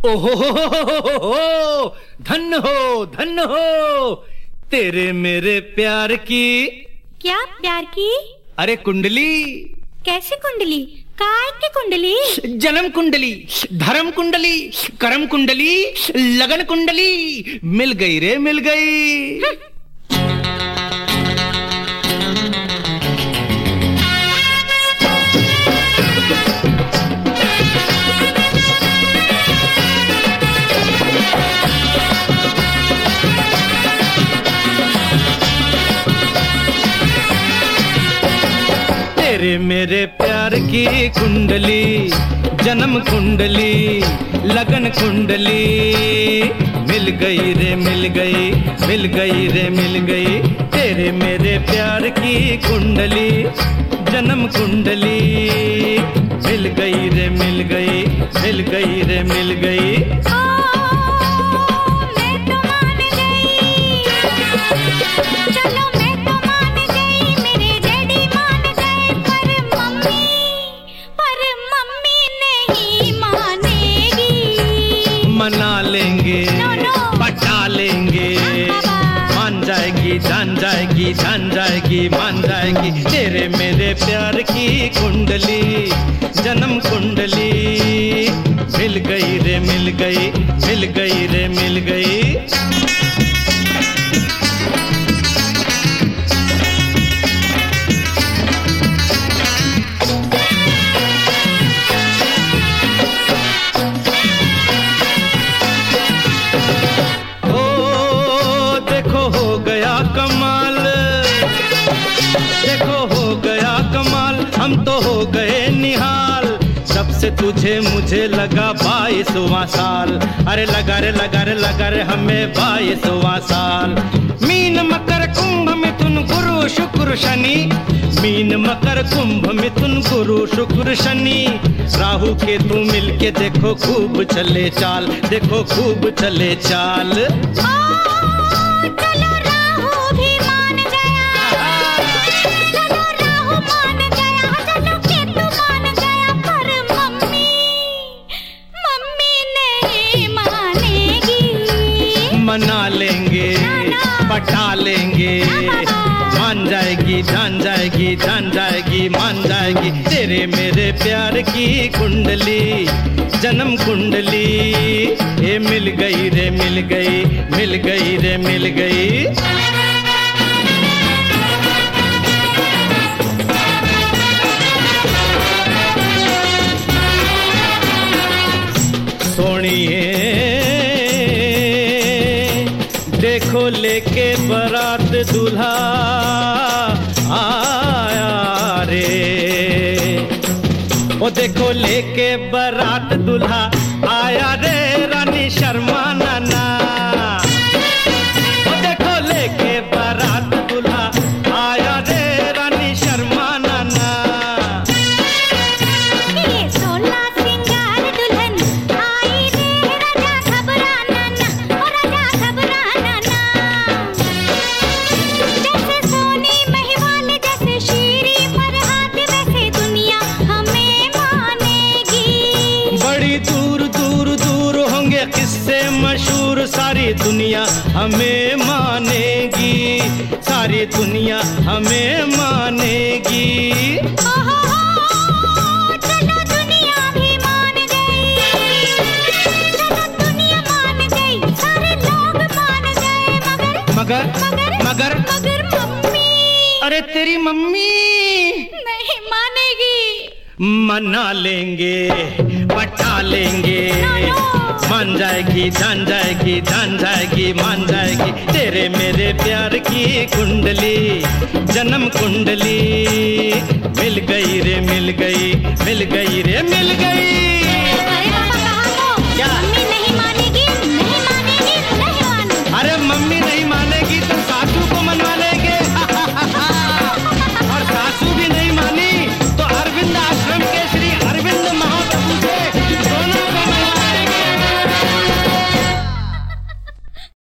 ओहो धन हो तेरे मेरे प्यार की। क्या प्यार की? अरे कुंडली। कैसी कुंडली? काय की कुंडली? जन्म कुंडली, धर्म कुंडली, कर्म कुंडली, लगन कुंडली। मिल गई रे मिल गई। तेरे मेरे प्यार की कुंडली, जन्म कुंडली, लगन कुंडली। मिल गई रे मिल गई, मिल गई रे मिल गई। तेरे मेरे प्यार की कुंडली, जन्म कुंडली। मिल गई रे मिल गई, मिल गई रे मिल गई। मना लेंगे, पटा लेंगे। मान जाएगी, जान जाएगी, जान जाएगी, मान जाएगी। तेरे मेरे प्यार की कुंडली, जन्म कुंडली। मिल गई रे मिल गई, मिल गई रे मिल गई। कमाल देखो हो गया कमाल, हम तो हो गए निहाल। जब से तुझे मुझे लगा 22वां साल। अरे लगा रे लगा रे लगा रे हमें 22वां साल। मीन मकर कुंभ मिथुन गुरु शुक्र शनि। मीन मकर कुंभ मिथुन गुरु शुक्र शनि। राहु केतु मिलके देखो खूब चले चाल, देखो खूब चले चाल। मना लेंगे, पटा लेंगे। मान जाएगी, जान जाएगी, जान जाएगी, मान जाएगी। तेरे मेरे प्यार की कुंडली, जन्म कुंडली। ये मिल गई रे मिल गई, मिल गई रे मिल गई। सोनिए देखो लेके बारात दूल्हा आया रे। ओ देखो लेके बारात दूल्हा आया रे, रानी शर्मा नाना। ओ देखो लेके बारात दूल्हा आया रे, रानी शर्मा नाना। ये 16 सिंगार दुल्हन आई रे, राजा घबराना ना, ओ राजा घबराना ना। जैसे सोनी महिवाल, जैसे शीरी फरहाद, वैसे दुनिया हमें मानेगी। बड़ी दूर दूर दूर होंगे किस्से मशहूर, सारी दुनिया हमें मानेगी, सारी दुनिया हमें मानेगी। चलो दुनिया भी मान गई, चलो दुनिया मान गई, सारे लोग मान गए। मगर मगर मगर मगर मम्मी। अरे तेरी मम्मी नहीं मानेगी। मना लेंगे, पटा लेंगे। मान जाएगी, जान जाएगी, जान जाएगी, मान जाएगी। तेरे मेरे प्यार की कुंडली, जन्म कुंडली। मिल गई रे मिल गई, मिल गई रे मिल गई। अरे पापा कहाँ हो? क्या